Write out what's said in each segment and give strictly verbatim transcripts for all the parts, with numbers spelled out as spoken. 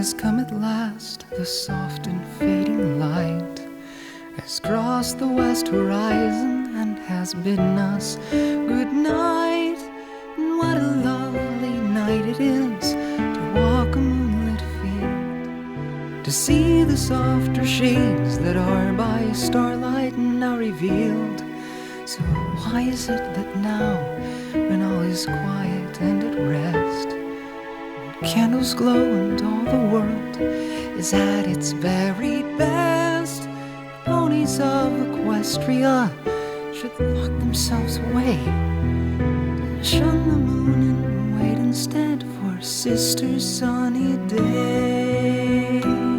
has come at last, the soft and fading light has crossed the west horizon and has bidden us good night. And what a lovely night it is to walk a moonlit field, to see the softer shades that are by starlight now revealed. So why is it that now, when all is quiet and at rest, when candles glow and all the world is at its very best, ponies of Equestria should lock themselves away, shun the moon and wait instead for Sister Sunny Day?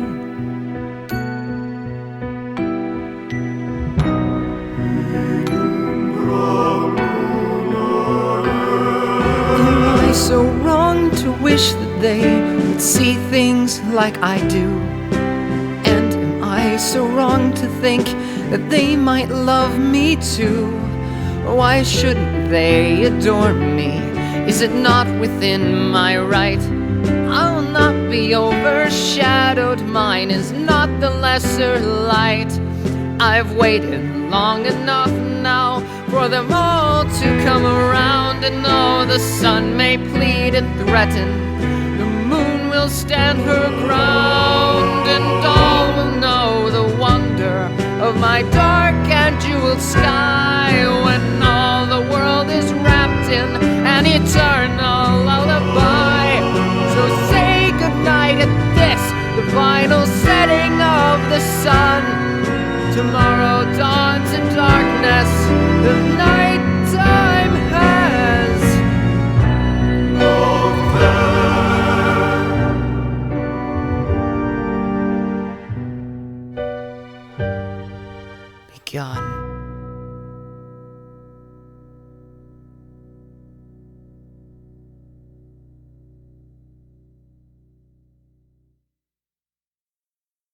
Am I so wrong to wish that they would see things like I do? And am I so wrong to think that they might love me too? Why shouldn't they adore me? Is it not within my right? I'll not be overshadowed, mine is not the lesser light. I've waited long enough now for them all to come around, and though the sun may plead and threaten, the moon will stand her ground, and all will know the wonder of my dark and jeweled sky, when all the world is wrapped in an eternal lullaby. So say goodnight at this, the final setting of the sun. Tomorrow dawns in darkness, the night